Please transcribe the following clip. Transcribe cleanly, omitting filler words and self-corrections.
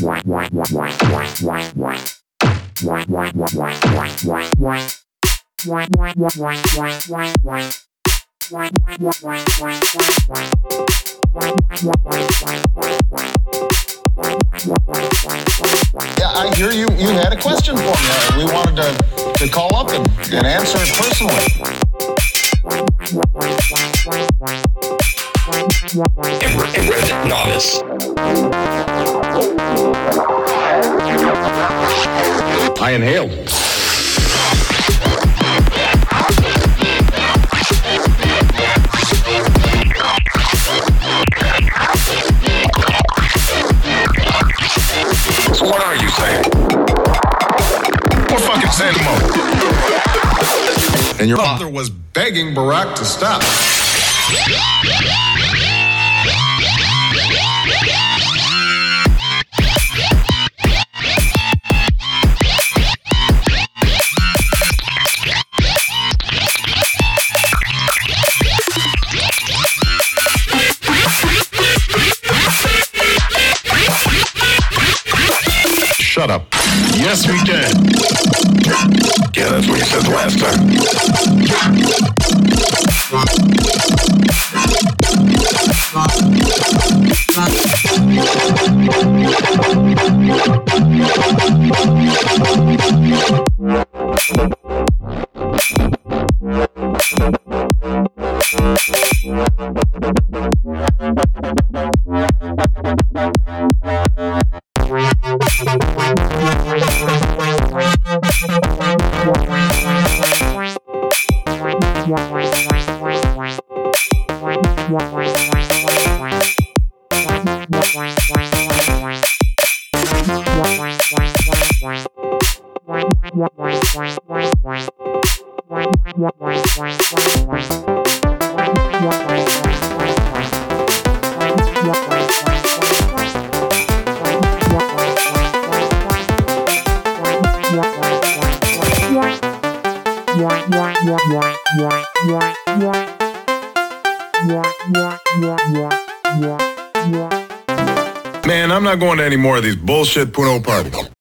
I hear you. You had a question for me. We wanted to call up and answer it personally. Irreverent novice. I inhaled. So what are you saying? What fucking saying more? And your father was begging Barack to stop. Shut up. Yes, we can. Yeah, that's what you said the last time. Man, I'm not going to any more of these bullshit Puno parties.